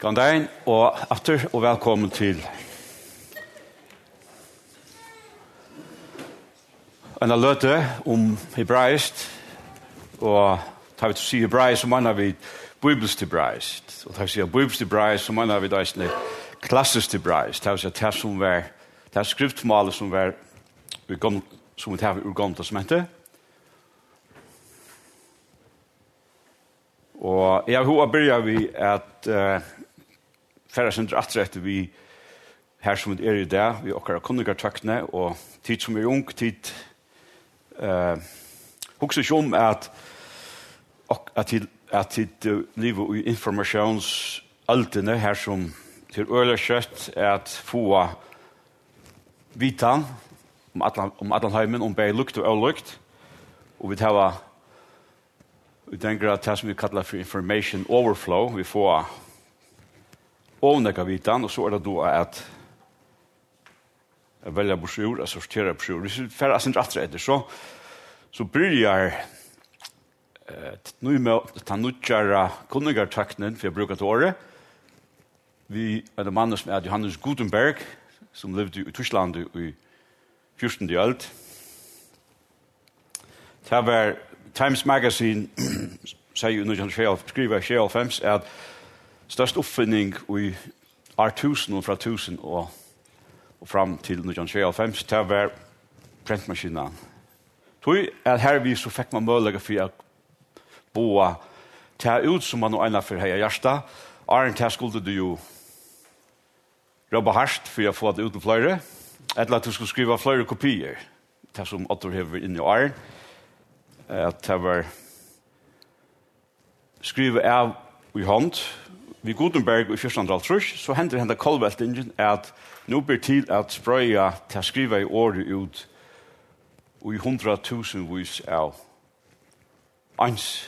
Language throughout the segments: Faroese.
God dag og atter og velkommen til en løte om hebraist og tar vi til å si hebraist så mener vi bibelsk hebraist og tar vi til å si bibelsk hebraist så mener vi det klassisk hebraist tar vi til å si det er skriftmålet som var som vi tar ur Gamla testamentet. Og jeg har begynt vi at færre sender atrett vi her som vi i dag, vi okkar kunnigartøkne, og tid som ung, tid hukser ikke om at tid livet i informasjonsaltene her som til øyla kjøtt at få vitan om Adlanheimen, om bare lukt og avlukt, og vi tar vi tenker at det som vi kallar for information overflow, vi får ovnekka vitan, og så det då at velja brosjur, og sortera brosjur. Hvis vi færre sin rettretter, så byrjar ta nutjara kunnigartøknen, for jeg brukar til året. Vi det mannen som Johannes Gutenberg, som levde i Tyskland i 14. øld. Det var Times Magazine sier jo skriver i 1995 at størst oppfinning i år 1000 og fra 1000 og fram til 1995 det var prentmaskinen. Tror at her vi så fikk man mulighet for å bo ta ut som man og ena for heia hjärsta. Arent her skulle du jo jobba hardt for å få det ut med flere, eller at du skulle skrive flere kopier, det som Otto hever inn i åren. At det var skrivet av i hånd vid Gutenberg i 1430, så hender hendet kolveltingen at nå blir til at sprøya til å skrive i året ut i 100.000 vis av ens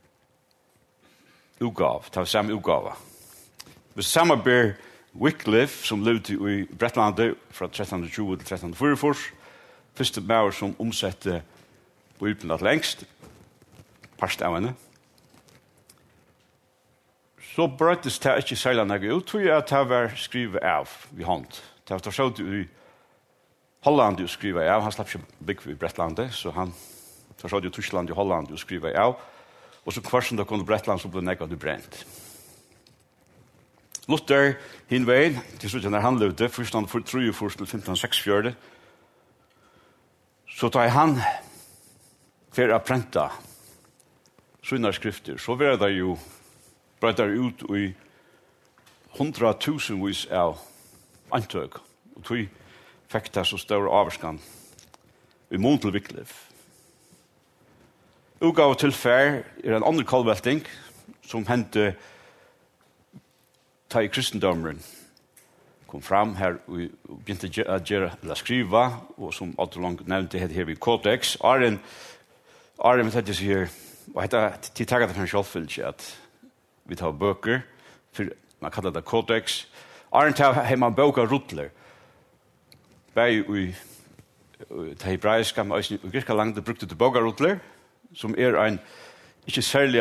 utgav, til samme utgave. Hvis samme ber Wycliffe, som levde i Bretlandet fra 1320 til 1344, første maur som omsette Bibelen at lengst, parst av henne. Så brøttes det ikke særlig nægge ut, tror jeg at det var skrivet av i hånd. Det var så i Holland å skrive av, han slapp ikke bygge i Bretlandet, så han så i Tyskland i Holland å skrive av, og så kvarsen da kom til Bretland, så ble nægget brent. Luther, hinveien, til slutt når han levde, 1443 til 1546, så tar han for å prenta sånne skrifter, så var det jo brøyder ut i 100.000 vis av antøk, og tog fikk det så større averskan i mån til Wycliffe. Utgave til fær en andre kolvelting som hendte ta i kristendommen kom fram her og begynte å skrive, og som Otto Long nevnte her i Codex, Arjen med dette sier, og dette tiltaket for en selvfølelse, at vi tar bøker, for man kallar det Codex. Arjen tar hjemme bøker rutler. Bei i det hebraiske, men også i grekka langt, brukte til bøker rutler, som en ikke særlig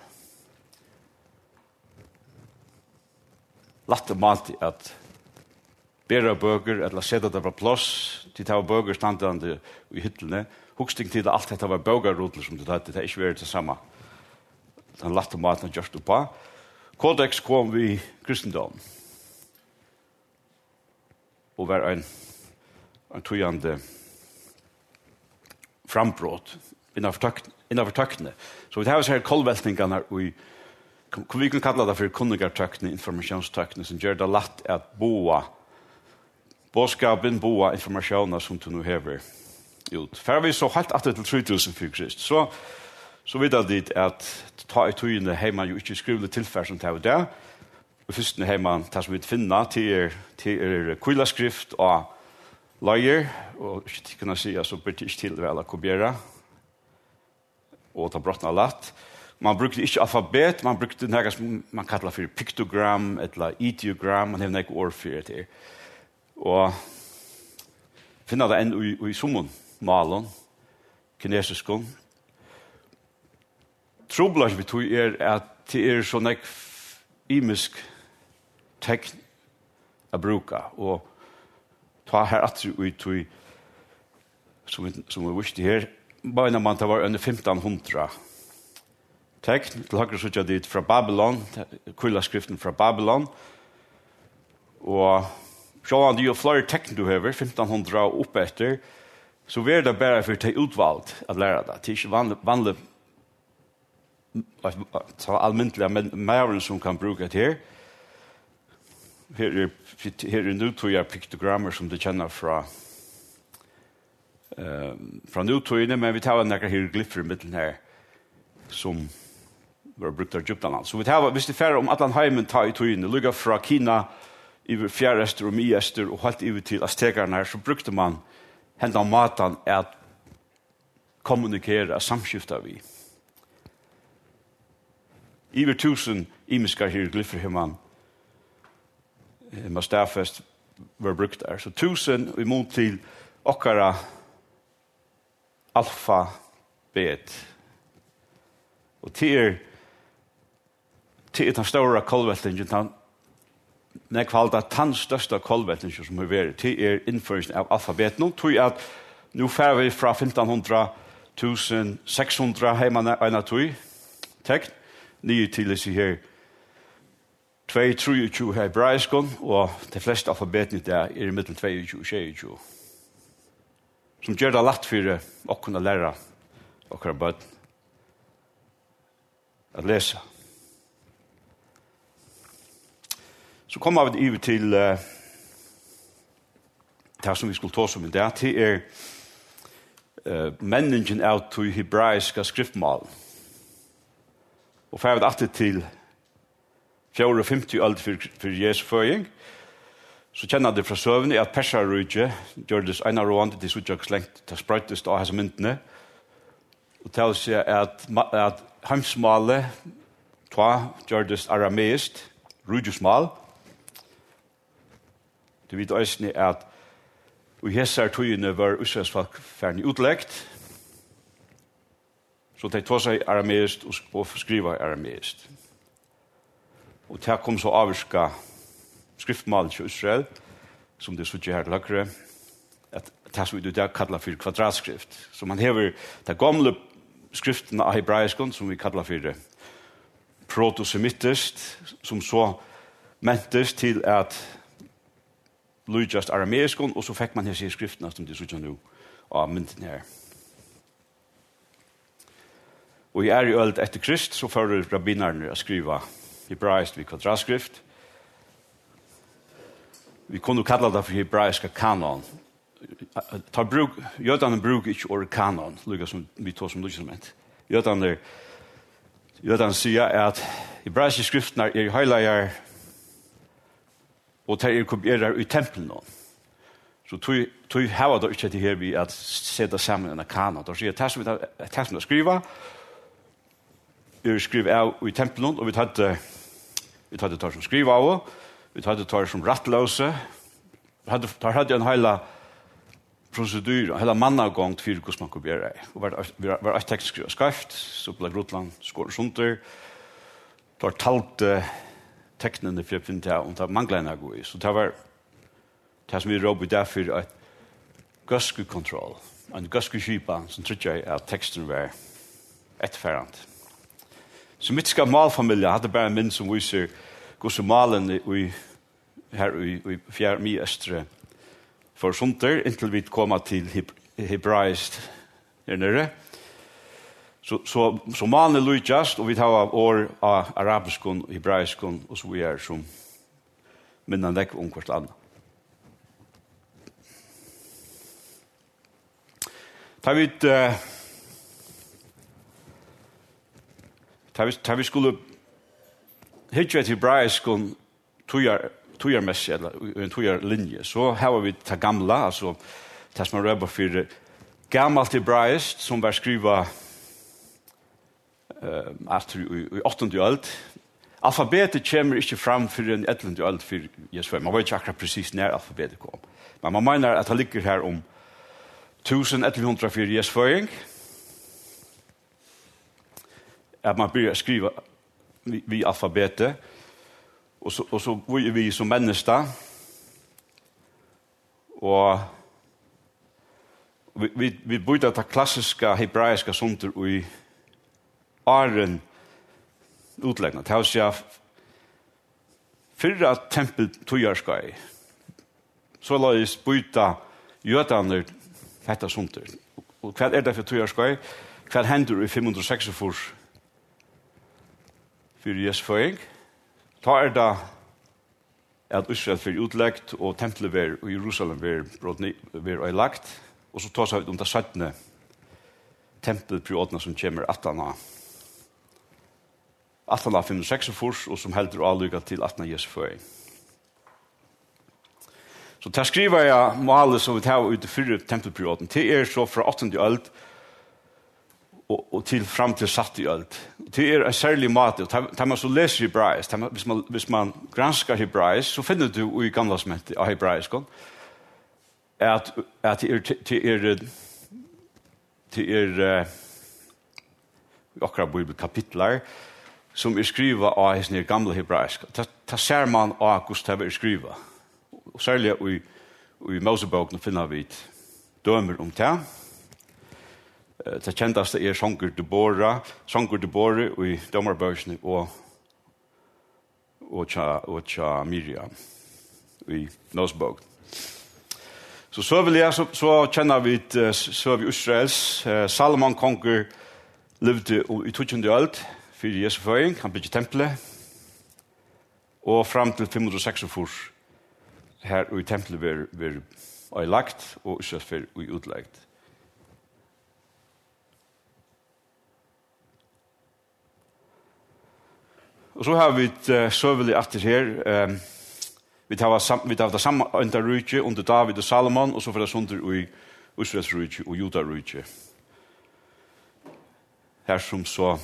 latte mat at bæra bøker, eller sette det på plass, til ta bøker standande i hyttene, huksting til alt dette var bøgerrutler som det hadde, det er ikke vært det samme. Den latte maten gjørst på. Codex kom vi kristendom. Og var en tøyande frambrott innenfor tøkne. Så vi har så her kolveltingene vi kan kalla det for kunnigartøkne, informasjonstøkne, som gjør det lett at båskapen, informasjoner som du nå hever ut. For vi så helt atter til 3000 for Krist, så vet jeg dit at ta i tøyene heimann jo ikke skrivende tilfær som det er der. Og først heimann, det som vi finner til kvilaskrift og løyer, og ikke kunne si, så blir det ikke til vel å kopiere, og ta brottene latt. Man brukte ikke alfabet, man brukte noe som man kallar for piktogram, eller ideogram, man har noe ord for det. Og finner det enn i summon, malen, kinesiskon. Trobladj vi tog at det så nek imisk tekn att bruka och ta här att vi som vi visste här bara när man tar var under 1500 tekn till högre så jag det från Babylon kulla skriften från Babylon och så han ju flera tekn du har 1500 upp efter så är det bara för till utvalt att lära det till vanlig så allmäntliga men som kan bruka det här. Här är nu tror jag piktogrammer som du känner från nutiden, men vi tar några hieroglyfer i mitten här som var brukt av Egyptaland. Så vi tar, hvis det färre om Atlantheimen tar i tøyene, lugga fra Kina, i fjärrester och miester och helt över till aztekerna här, så brukte man hända matan att kommunikera, samskifta vi. Över 1000 imiska hieroglyfer hur man stafest var brukt där. Så 1000 emot till okkara alfabet. Och till den stora kolvettingen, när kvalda den största kolvettingen som har varit, till införingen av alfabet. Nu tror jag att nu får vi från 1500 1600 hemma en tog text. Nye till det här 2-23 hebraiskon och de flesta alfabeten där är i mitten 22-23. Som gör det lätt för att kunna lära och bara att läsa. Så kommer vi över till det som vi skulle ta som det är meningen av till hebraiska skriftmål. Och för att alltid till 450 år för Jesu föring så känner det från sövn att Persarrike gjordes en av rådande till suttjøkslängt till sprøytest av hans myntene og til seg at heimsmålet gjordes arameist rujusmål. Det vet også at og hessar tøyene var Israelsfolk ferdig utlegt så de tog seg arameist og skriva arameist. Og til kom så avvirka skriftmål til Israel, som det sier her til høyre, at det som vi der kallar for kvadratskrift. Så man hever de gamle skriftene av hebraiskon, som vi kallar for protosemitist, som så mentes til at lydjast arameiskon, og så fikk man hese skriftene som det sier nå av mynten her. Og i i ølt etter Krist, så får rabbinerne å skriva hebraiskt vid kvadratskrift. Vi kunne kalla det for hebraiska kanon. Jødene bruker ikke ordet kanon, lika som vi tar som lydsament. Jødene sier at hebraiske skriftene er heilige og de er kopierer i tempelen. Så tog hava da ikke til her vi at sette sammen en kanon. Da sier at det som vi skriver, skriver av i tempelen, og vi hadde tar som skriver av, vi hadde tar som rattløse, vi hadde en hele procedur, en hele mannagång til hvordan man kunne gjøre det. Og var et tekst skrivet skreft, så ble Grotland skåret sunter, tar talte teknene for å finne til, og det manglet en god i. Så det var det som vi råd i derfor et gøskekontroll, en gøskeskipa som trodde jeg at teksten var etterfærende. Så mitt skal malfamilie hadde bare en mynd som viser hvordan malen her i fjerde mi-østre for sunter, inntil vi kommer til hebraist her nere. Så malen er lydjast, og vi tar år av arabiskon, hebraiskon, og så vi er som minnan vekk om hvert land. Ta vi skulle hitja et hebraiskon tujarmessig, eller en tujarlinje, så har vi ta gamla, altså det som er røyba for gammalt hebraiskt, som var skriva i 8. øld. Alfabetet kommer ikke fram for en 11. øld for Jesu. Man vet ikke akkurat precis når alfabetet kom. Men man mener at det ligger her om 1100 for Jesu, at man börjar skriva vid alfabetet. og så vi som mennesker, og vi borde ta klassiska hebraiska sunter i Aren utlegna. Det har seg fyrra tempel tujarskai. Så la oss byta jødaner detta sunter. Og hva det for tujarskai? Hva hender i 546 for Jesu føying? Ta det at Israel fyrir utlegt og tempelet ver i Jerusalem ver lagt. Og så tar seg om det 17. tempelperioden som kommer 1846 og som heldur avlyga til 18. Jesu føying. Så der skriver jeg målet som vi tar ut i 4. tempelperioden. Det så fra 8. øld og til fram til 70. øld. Det en særlig måte. Da man så leser hebraisk, hvis man granskar hebraisk, så finner du i gamla smettet av hebraisk at det akkurat bibelkapitler som skriva av hans gamla hebraisk. Det ser man av hvordan det skriva. Og særlig i Moseboken finner vi dømer om det. Det kjendaste Sanger Deborah i dømerbøkene og tja Miriam i Moseboken. Så vil jeg, så kjenner vi så vi Israels. Salomon konger levde i 20. øld for Jesu føying. Han bygde tempelet. Og fram til 546 her i tempelet var lagt og Israels for i utlagt. Og så har vi søvelig etter her. Vi tar det samme underrykje under David og Salomon, og så får det sånn i Israels rykje og Juda-rykje. Her som så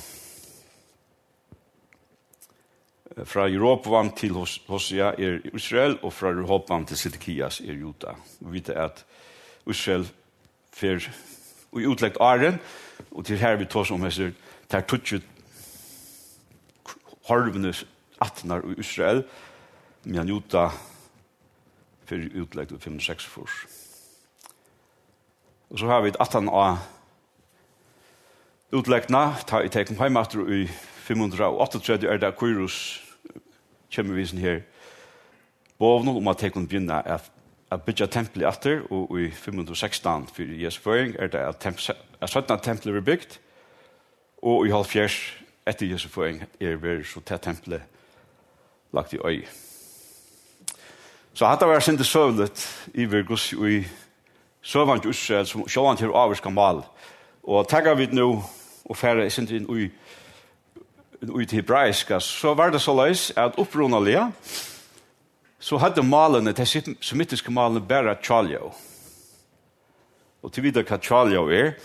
fra Jeroboam til Hosea Israel, og fra Rehoboam til Sedekias Juda. Vi vet at Israel fer i utlagt Aren, og til her vi tar som heter, der tutset harvenes atnar i Israel, men Juda for utlagt i 546. Og så har vi et 18 av utlagtna, i tekken heimater i 538 det Kyrus kjemmevisen her bovnen om at tekken begynner at bygge tempelet etter, og i 516 for Jesu føying det at 17 tempelet er bygd, og i 70 etter Jesu føying så til tempelet lagt i øy. Så hadde vært sinne søvlet i Virgus i søvant Israel som sjåvant til averska mal. Og tagga vi nå og færre sinne inn i til hebraiska, så var det så løys at opprunalige så hadde malene, de semitiske malene, bare tjaljo. Og til videre hva tjaljo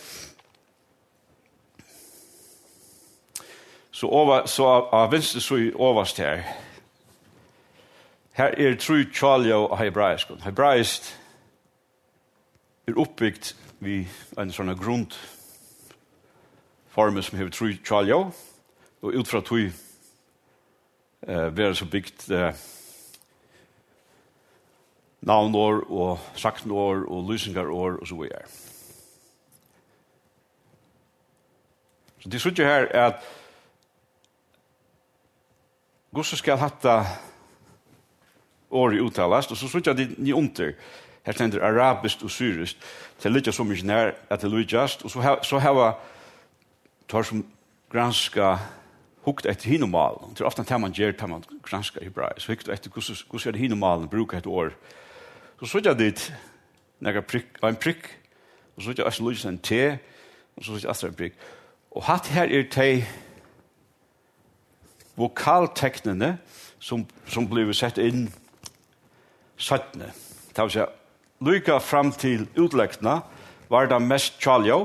så av venstre så i overst her tru tjaljo av hebraisk. Hebraisk oppbyggt vid en sånn grundform som heter tru tjaljo, og utfra tui være så byggt navnår og saknår og lysingarår og så videre. Så det sier her at Gusse skal hatta året uttalast, og så sier det ni under. Her stender arabisk og syrisk. Det er litt så mye nær at det lykkast, og så har tar som granska hukt etter hinomalen. Det er ofte en man gjør til man granska hebraisk. Så hukt etter hvordan hinomalen bruker et år. Så sier jeg dit en prikk, og så sier jeg lykkast en T, og så sier jeg en prikk. Og hatt her de vokalteknene som blir sett inn 17. Det vil si, lykka fram til utlektene var det mest tjaljo,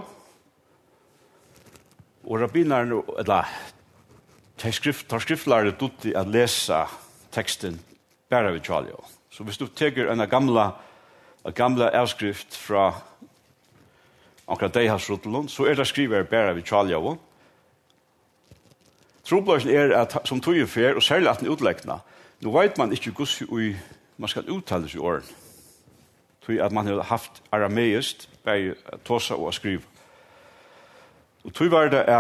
og rabbinerne, eller tar skriftlærere dutti at lesa teksten bare ved tjaljo. Så hvis du teker en gamla avskrift fra akkurat Deihasrutelund, så det skriver bare ved tjaljo. Trobløsene at som tog fer, og særlig at den utleggna, Nå vet man ikke hvordan man skal uttale seg i åren. Tror at man har haft arameist, bare tåsa og skrive. Og tror var det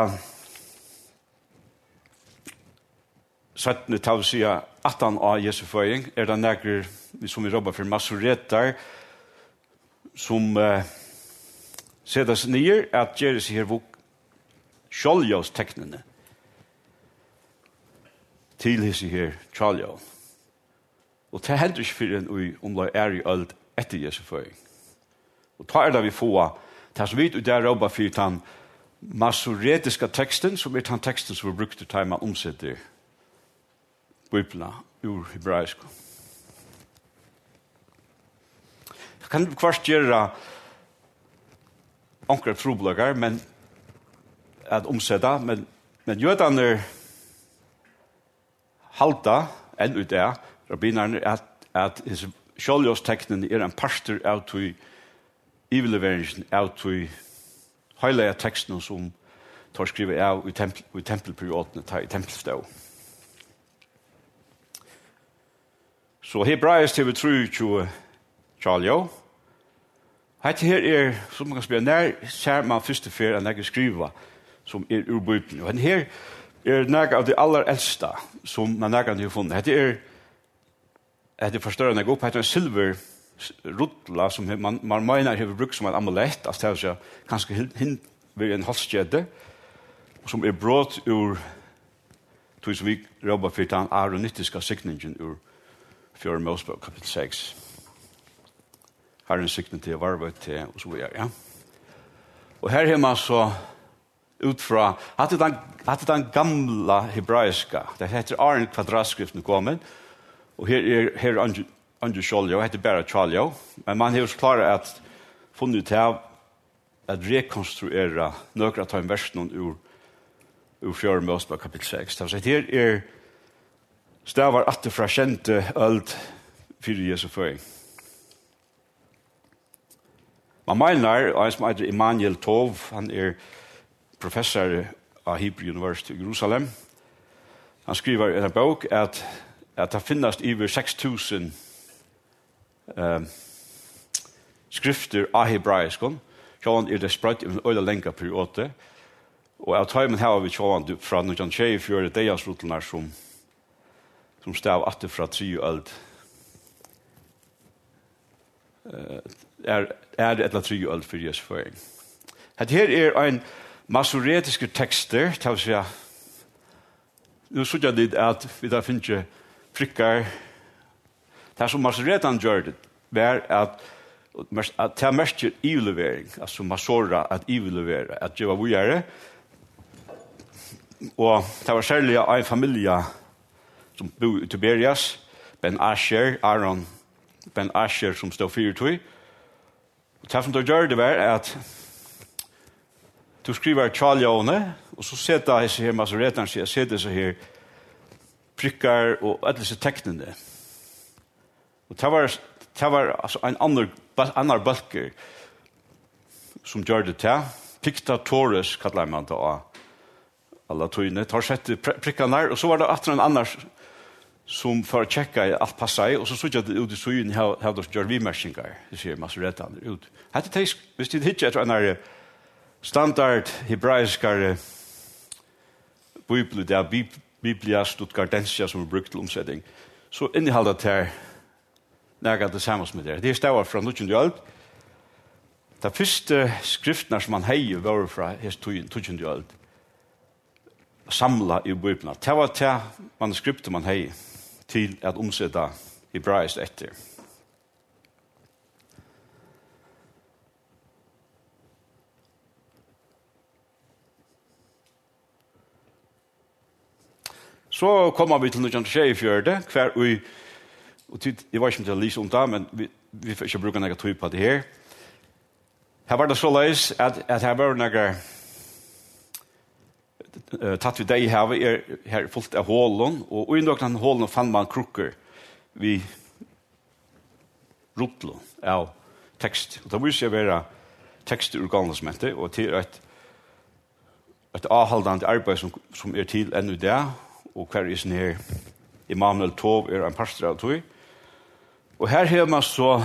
17. tal sier 18 av Jesu føying, det nægger som vi jobber for masoreter, som sedes nye, at gjør seg her vok kjoljåsteknene til hese her kjoljå. Og det hender ikke for en omlag i øld etter Jesu føying. Og ta det vi får, det som vi der jobber for den masoretiske teksten, som den teksten som vi brukte til man omsetter Bibelen ur hebraisk. Kan du kvart gjøre omkring trobelager, men at omsette, men jødene halta enn ut det, rabbinerne, at kjoljåsteknen en parster av tog iveleveringen av tog heilige teksten som tar skrivet av i tempelperioden, i tempelstå. Så hebraisk til vi tror kjoljå. Hette her som man kan spille, nær ser man første fer enn jeg skriver som ur Bibelen. Og her nær av det aller eldste som man nær har funnet. Hette forstørrende jeg opp, hette en silver rutla som man mener har brukt som en amulett, altså det er kanskje ved en halskjede, som brått ur tog som vi jobber for den aronitiske sikningen ur 4. Mosebok kapitel 6. Herren sikning til varvet til, og så videre, ja. Og her har man så utfra, at den gamla hebraiska, det heter Aron kvadratskriften kommet, og her Andrew Kjoljo, det heter bare Kjoljo, men man har klart at funnet til at rekonstruere nøkere av versen ur 4. Mosebok kapitel 6. Så her stavar atter fra kjente øld fyrir Jesu føying. Man mener, og en som heter Emanuel Tov, han professor av Hebrew University i Jerusalem, han skriver i en bok at det finnes over 6.000 skrifter av hebraisk, sånn det sprøtt i en øyla lengre periode, og av tøymen her har vi sånn fra 1924 dejasrotlene som stav atter fra 3 øld det etla 3 øld for Jesu føying. Dette her en masoretiske tekster, til å si nu så jeg det at vi da finner prikkar det som masoretan gjør det var at det mest ivelevering, altså masora at ivelevere, at det var vujere og det var særlig en familie som bor i Tiberias, Aaron Ben Asher som stod 4-2. Og det som du gjør det var at du skriver tjaljåne, og så setter jeg seg her masoreteren, så jeg setter seg her prikkar og alle disse teknene. Og det var altså en annen balker som gjør det til. Pikta Torres, kallar man det av alla tøyne. Tar sett prikkene her, og så var det atter en annen som for å tjekke alt passet, og så så jeg det ut i søyen her det gjør vimerskinger, det sier masoretene ut. Hvis det ikke er en standard hebraiskare bibel, det er Biblia Stuttgartensia som er brukt til omsetning, så inneholder det her nærmere det samme som det. Det er stavar fra 19. øld. Det første skriftene som man heier var fra 19. øld, samla i Bibelen. Det var til manuskriptet man heier til at omsette hebraisk etter. Så kommer vi til 1924, hver ui, og jeg var ikke til å lise om det, men vi får ikke bruke noe tøy på det her. Her var det så løs at her var noe tatt vi deg her fullt av hålen, og i noen hålen fann man krukker vi rotlo av tekst. Og det viser jeg være tekst ur galnesmente, og til et avhaldende arbeid som til ennå det, og hver er sånn her Immanuel Tov en pastor av tog. Og her har man så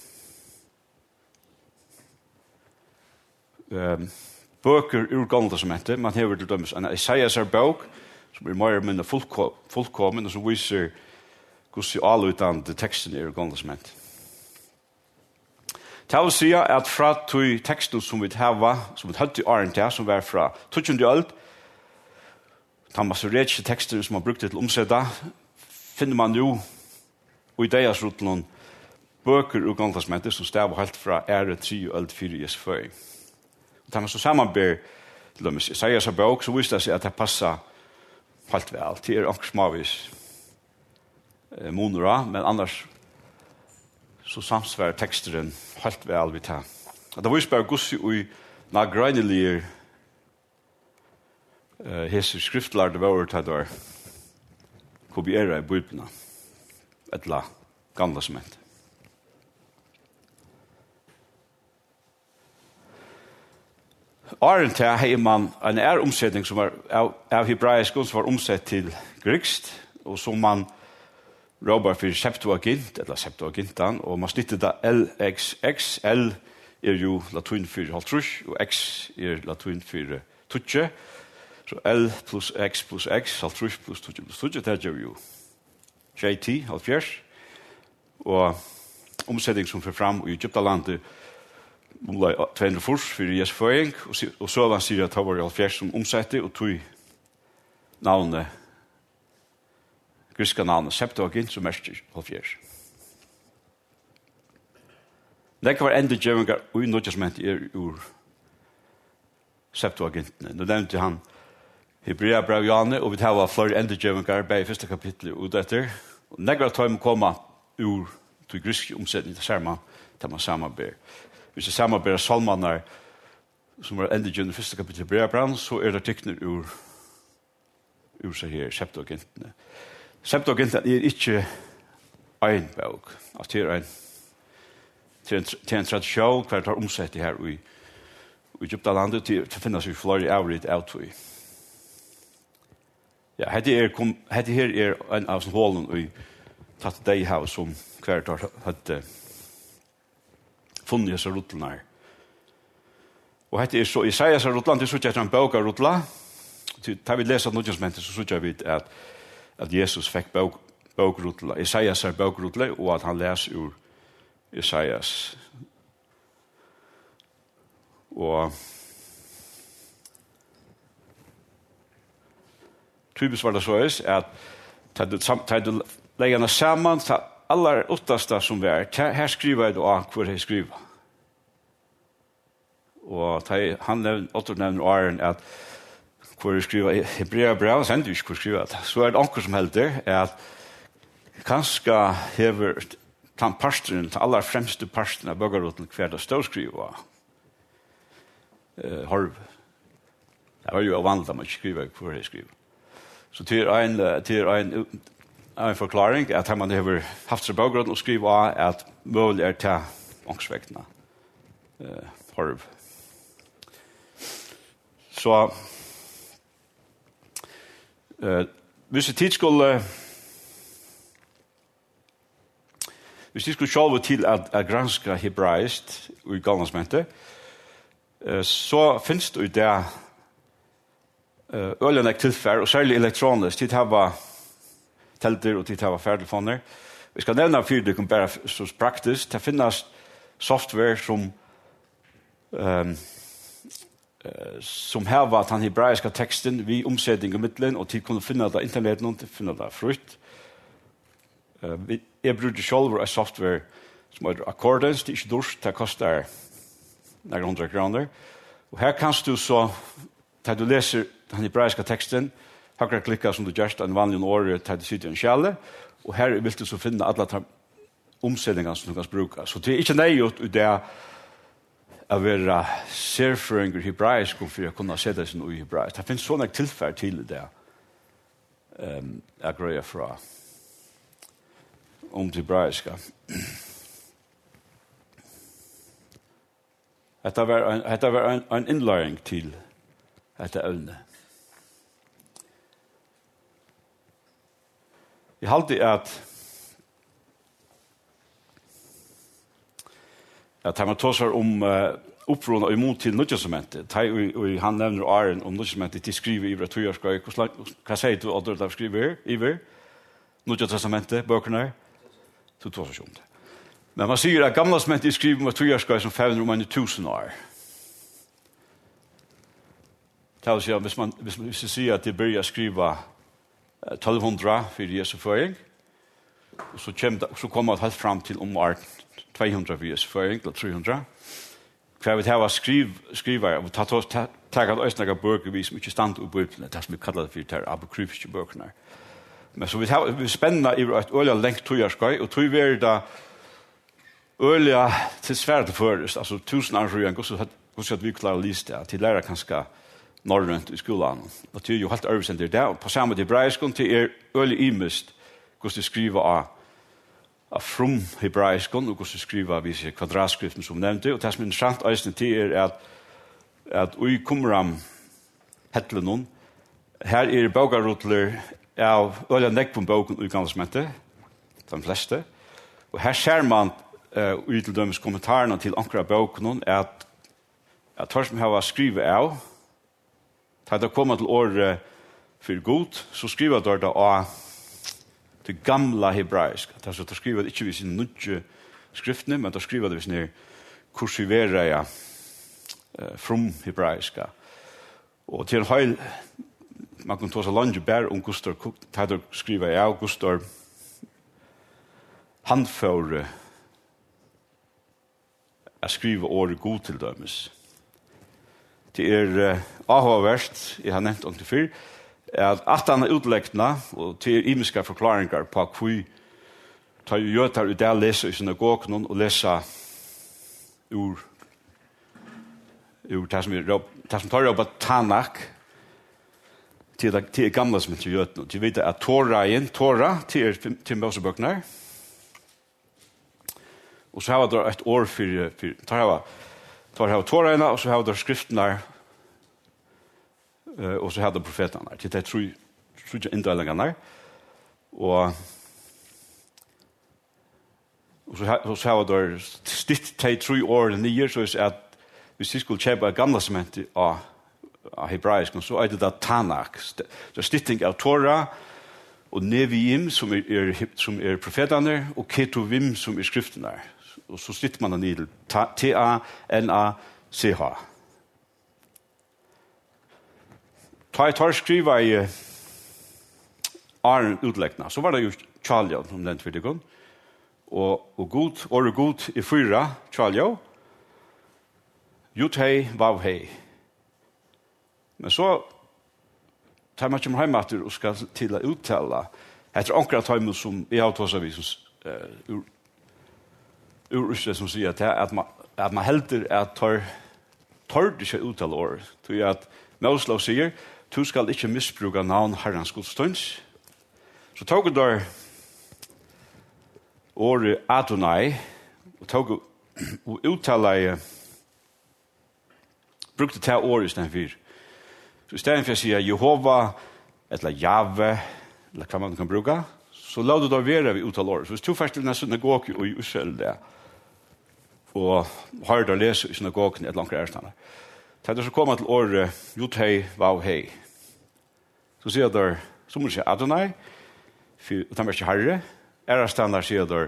bøker ur Gamla testamentet. Man har til dømes en Isaias bok, som mer eller mindre fullkommen, og som viser hvordan allutdannede teksten ur Gamla testamentet. Det vil si at fra teksten som vi har, som vi hadde i åren til, som var fra 20. øld, de masoretische tekster som man brukte til å omsette, finner man jo og i deres rotlån bøker ur Gamla testamentet som stav helt fra ære 3 og øld 4 Jesu før. Da man så sammenber til dem Isaias bok, så viste det seg at det passet helt vel. Det ikke smavis monora, men annars så samsvarer teksteren helt vel vidt her. Det viser bare gussi ui nagrøynelige hese skriftlærde våre til der kopiera i Bibelen, etla Gamla testamentet. Åren til har man en omsetning som var av hebraisk som var omsett til grikst, og som man råber for Septuagint, eller Septuagintan, og man snitter da LXX. L jo latin for halvtrus, og X latin for tutje. Så L plus X plus X, halvtrus plus tutje plus tutje, det gjør jo JT, halvfjers. Og omsetning som får fram i Egyptalandet, 200 fors for Jesu føring, og så han sier at det var halvfjers som omsette, og tog navnet, griska navnet Septuagint, som mest halvfjers. Det kan være enda djøvengar ui nødjasment ur Septuagintene. Nå nevnte han Hebrea brev Jane, og vi tar flere enda djøvengar bei i første kapitlet ut etter. Og negra tar må komme ur til griske omsetning til Serma, til man samarbeid. Hvis jeg samarbeid salmanar som er enda djøvengar i første kapitlet Hebrea brev, så er det tikner ur seg her Septuagintene. Septuaginten er ikke en bok. Det er en tradisjon hver tar omsett her i Egyptalandet til å finne seg flere avrit av tog. Ja, dette her er en av hålen i tatt deg her som hver tar hadde funnet seg rutlene her. Og dette er så Isaias rutlene, det er så ikke en bok av rutlene. Da vi leser nødvendig, så synes vi at Jesus fikk bokrutle, Isaias bokrutle, og at han leser ur Isaias. Og typisk var det så at da du legger henne sammen, så aller åtteste som vi er, her skriver jeg da hvor jeg skriver. Og han nevner åren at hvor jeg skriver Hebrea brev, så ender jeg ikke hvor jeg skriver det. Så er det anker som helder, at kanskje hever den pastoren, den aller fremste pastoren av bøgerroten hver det stod skriver. Horv. Det var jo vanlig at man ikke skriver hvor jeg skriver. Så til en forklaring, at man har haft seg bøgerroten og skriver at mulig er til ångsvektene. Horv. Så hvis de skulle sjálve til at granska hebraiskt i Gamla testamentet, så finnes det i det øyelig tilfær, og særlig elektronisk, til det var telter og til det var færdelfoner. Vi skal nevne for det bare så praktisk. Det finnes software som her var den hebraiske teksten vi omsetning i midtelen, og til kunne finne det internett noen til å finne det frukt. Jeg brukte selv en software som heter Accordance, det er ikke dårst, det koster noen 100 kroner. Og her kan du så, da du leser den hebraiske teksten, høyre klikka som du gjør en vanlig åre til du sitter i en kjelle, og her vil du så finne alle omsetningene som du kan bruke. Så det er ikke nøyot i det å være serføringer hebraisk for å kunne se det som i hebraisk. Det finnes sånne tilfær til det jeg grøyer fra om det hebraiske. Dette var en innlæring til dette evne. Jeg halte at man tåsar om upprona og imot til Nødjensamentet. Han nevner Aren om Nødjensamentet til skriver i Tøyarskøy. Hva sier du, Oddar, da skriver iver? Nødjensamentet, bøkene? Til tåsar. Men man sier at gamla samentet skriver med Tøyarskøy som 500 år. Det vil si at hvis vi sier at de begynner å skrive 1200 for Jesu føring, så kommer det helt fram til år 200 for Jesu føring, eller 300. Hva vi tar skriver, og tar at østnægge bøker vi som ikke stand i Bibelen, det som vi kallar det for de apokryfiske bøkene. Men så vi spenner i et øyla lengt Tøyarskøy, og tog vi da øyla til svært først, altså 1000 år igjen, hvordan vi klarer å lise det, til lærer kanskje norrønt i skolan. Og det jo helt øvesend det. Og på samme til hebraiskon, til øyla imest, hvordan de skriver av from hebraiskon, og hvordan de skriver av visse kvadratskriften som nevnte. Og det som er interessant eisen til at ui Qumran hetlenon, her bogarutler av øyla nekpun boken ui gamlasmente, de fleste. Og her ser man ui til dømes kommentarene til ankra boken at tar som har skrivet av, da det kommer til året for god, så skriver det av det gamla hebraisk. Altså, da skriver det ikke ved sin nødje skriftene, men da skriver det ved sin kursivereja from hebraiska. Og til en høyl, man kan ta seg langt bær om Gustor, da det skriver av Gustor handføre å skrive året god til dømes. Det avhåverst, jeg har nevnt om det før, at han utleggene, og til imiske forklaringer på hvor tar jo gjøter i det leser i synagogen og leser ur det som tar jo på Tanak til gamle som ikke gjøter. De vet at Torah til Mosebøkene, og så har det et år for Torahene, og så har det skriftene, og så har det profetene. Det er tror jeg inndelingene. Og så har det stitt til 3 år nye, så er at hvis de skulle kjøpe gamle sementer av hebraisk, så er det da Tanak. Det er stitting av Torah, og Neviim, som er profetene, og Ketuvim, som er skriftene. Og så stitter man den i T-A-N-A-C-H. Ta jeg tar skriva i Aren utleggene, så var det jo Tjalja, som nevnt for det. Og god, året god i 4, Tjalja. Jut hei, vav hei. Men så tar man ikke hjemme etter og skal til å uttale etter akkurat tøymen som jeg har tås av vi som uruslet som sier at man helder at tar det ikke uttale året. Det er at Mauslav sier du skal ikke misbruke navn Herrens godstøns. Så tog jeg der året Adonai og uttale brukte det året i stedet for. Så i stedet for å si Jehova, eller Jave, eller hva man kan bruke, så la du da være ved uttale året. Så hvis du først til denne synagogen og i Israel det, og har du å lese i synagogen et langt ærestande, så er det så kommer til året Juthei, Vav, Hei. Så sier det, så må du si Adonai, og det er ikke Herre. Ærestande sier det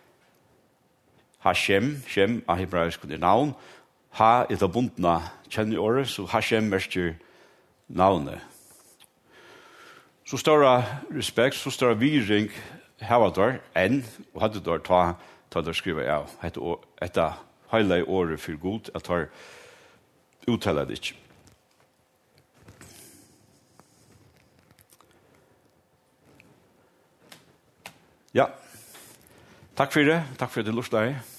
Hashem, Shem av hebraisk navn. Ha er det bundna kjenner i året, så Hashem merker navnet. Så større respekt, så større viring hava der enn, og hadde der ta der skriver av. Etter hele året for god, at har uttale det ikke. Ja. Takk for det. Takk for at du lurte deg.